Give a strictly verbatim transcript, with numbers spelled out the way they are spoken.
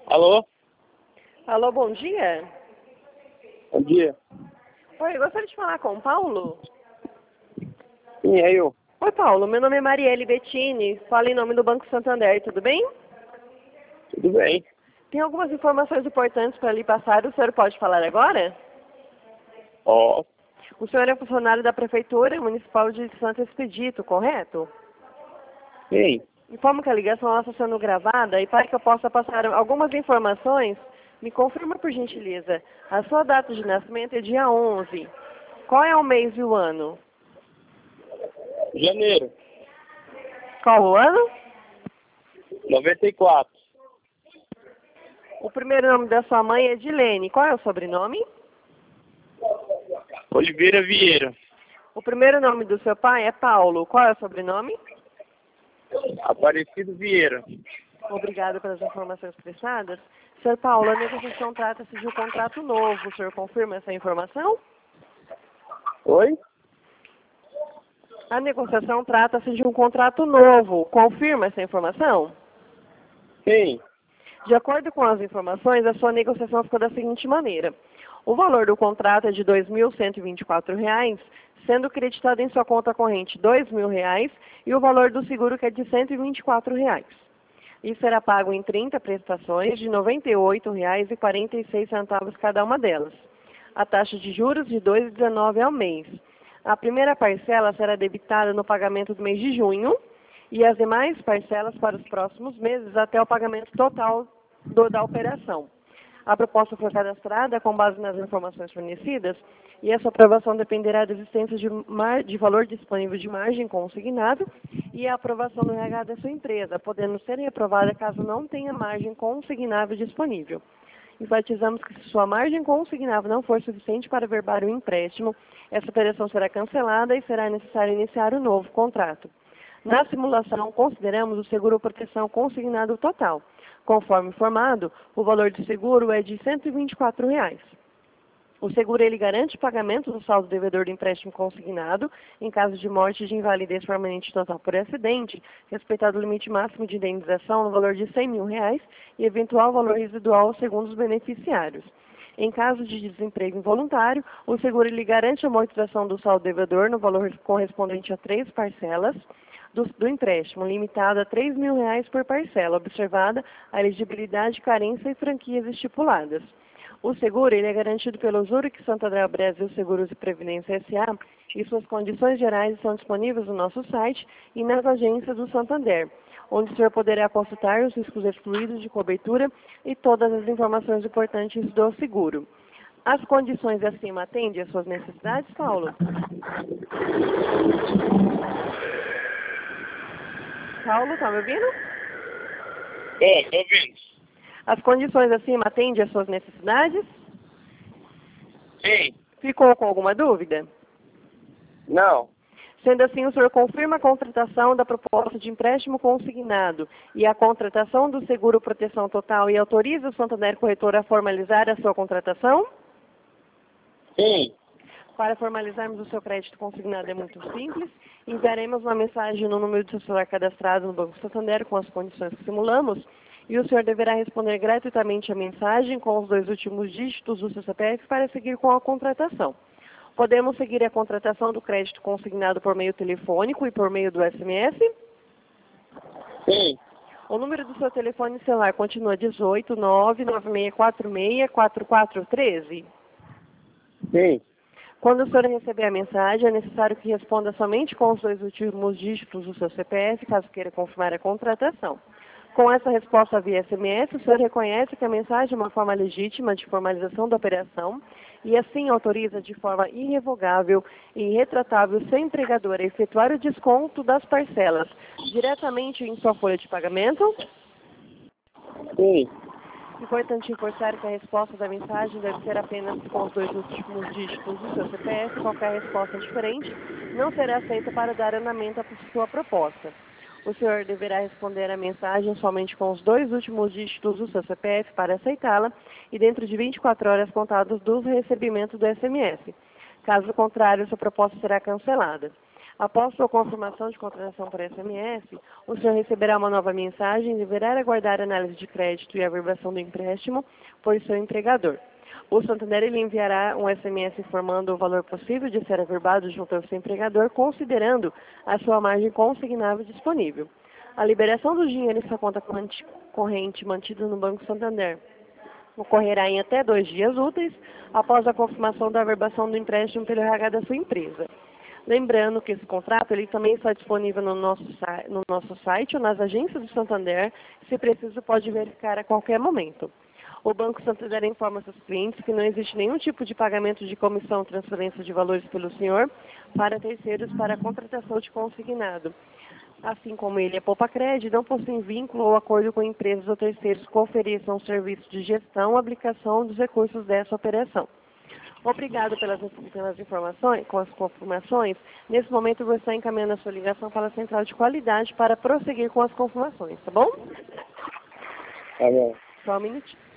Alô? Alô, bom dia. Bom dia. Oi, eu gostaria de falar com o Paulo. Sim, é eu. Oi, Paulo. Meu nome é Marielle Bettini. Falo em nome do Banco Santander, tudo bem? Tudo bem. Tem algumas informações importantes para lhe passar. O senhor pode falar agora? Ó, O senhor é funcionário da Prefeitura Municipal de Santo Expedito, correto? sim. Informo que a ligação está sendo gravada e para que eu possa passar algumas informações, me confirma por gentileza. A sua data de nascimento é dia onze. Qual é o mês e o ano? Janeiro, Qual o ano? noventa e quatro. O primeiro nome da sua mãe é Dilene. Qual é o sobrenome? Oliveira Vieira. O primeiro nome do seu pai é Paulo. Qual é o sobrenome? Aparecido Vieira. Obrigada pelas informações prestadas. senhor Paulo, a negociação trata-se de um contrato novo. O senhor confirma essa informação? Oi? A negociação trata-se de um contrato novo. Confirma essa informação? Sim. De acordo com as informações, a sua negociação ficou da seguinte maneira. O valor do contrato é de dois mil cento e vinte e quatro reais, sendo creditado em sua conta corrente dois mil reais e o valor do seguro que é de cento e vinte e quatro reais. Isso será pago em trinta prestações de noventa e oito reais e quarenta e seis centavos cada uma delas. A taxa de juros de dois vírgula dezenove ao mês. A primeira parcela será debitada no pagamento do mês de junho e as demais parcelas para os próximos meses até o pagamento total do, da operação. A proposta foi cadastrada com base nas informações fornecidas e essa aprovação dependerá da existência de, mar, de valor disponível de margem consignado e a aprovação do R H da sua empresa, podendo ser reprovada caso não tenha margem consignável disponível. Enfatizamos que se sua margem consignável não for suficiente para verbar o empréstimo, essa operação será cancelada e será necessário iniciar um novo contrato. Na simulação, consideramos o seguro proteção consignado total. Conforme informado, o valor do seguro é de cento e vinte e quatro reais. O seguro ele garante o pagamento do saldo devedor do empréstimo consignado em caso de morte de invalidez permanente total por acidente, respeitado o limite máximo de indenização no valor de cem mil reais e eventual valor residual segundo os beneficiários. Em caso de desemprego involuntário, o seguro ele garante a amortização do saldo devedor no valor correspondente a três parcelas do, do empréstimo, limitado a três mil reais por parcela, observada a elegibilidade, carência e franquias estipuladas. O seguro ele é garantido pelo Zurich Santander Brasil Seguros e Previdência S A e suas condições gerais estão disponíveis no nosso site e nas agências do Santander, onde o senhor poderá consultar os riscos excluídos de cobertura e todas as informações importantes do seguro. As condições acima atendem às suas necessidades, Paulo? Paulo, está me ouvindo? Tô, tô ouvindo. As condições acima atendem às suas necessidades? Sim. Ficou com alguma dúvida? Não. Sendo assim, o senhor confirma a contratação da proposta de empréstimo consignado e a contratação do seguro proteção total e autoriza o Santander Corretor a formalizar a sua contratação? Sim. Para formalizarmos o seu crédito consignado é muito simples. Enviaremos uma mensagem no número do seu celular cadastrado no Banco Santander com as condições que simulamos e o senhor deverá responder gratuitamente a mensagem com os dois últimos dígitos do seu C P F para seguir com a contratação. Podemos seguir a contratação do crédito consignado por meio telefônico e por meio do S M S? Sim. O número do seu telefone celular continua dezoito, nove nove seis quatro seis, quatro quatro um três? Sim. Quando o senhor receber a mensagem, é necessário que responda somente com os dois últimos dígitos do seu C P F, caso queira confirmar a contratação. Com essa resposta via S M S, o senhor reconhece que a mensagem é uma forma legítima de formalização da operação e assim autoriza de forma irrevogável e irretratável seu empregador a efetuar o desconto das parcelas diretamente em sua folha de pagamento? Sim. Importante reforçar que a resposta da mensagem deve ser apenas com os dois últimos dígitos do seu C P F. Qualquer resposta diferente não será aceita para dar andamento à sua proposta. O senhor deverá responder a mensagem somente com os dois últimos dígitos do seu C P F para aceitá-la e dentro de vinte e quatro horas contadas do recebimento do S M S. Caso contrário, sua proposta será cancelada. Após sua confirmação de contratação por S M S, o senhor receberá uma nova mensagem e deverá aguardar a análise de crédito e a averbação do empréstimo por seu empregador. O Santander ele enviará um S M S informando o valor possível de ser averbado junto ao seu empregador, considerando a sua margem consignável disponível. A liberação do dinheiro em sua conta corrente mantida no Banco Santander ocorrerá em até dois dias úteis após a confirmação da averbação do empréstimo pelo R H da sua empresa. Lembrando que esse contrato ele também está disponível no nosso, no nosso site ou nas agências do Santander. Se preciso, pode verificar a qualquer momento. O Banco Santander informa seus clientes que não existe nenhum tipo de pagamento de comissão ou transferência de valores pelo senhor para terceiros para a contratação de consignado. Assim como ele é Poupa-Cred, não possui vínculo ou acordo com empresas ou terceiros que ofereçam um serviço de gestão ou aplicação dos recursos dessa operação. Obrigado pelas, pelas informações, com as confirmações. Nesse momento, eu vou estar encaminhando a sua ligação para a central de qualidade para prosseguir com as confirmações, tá bom? Tá bom. Só um minutinho.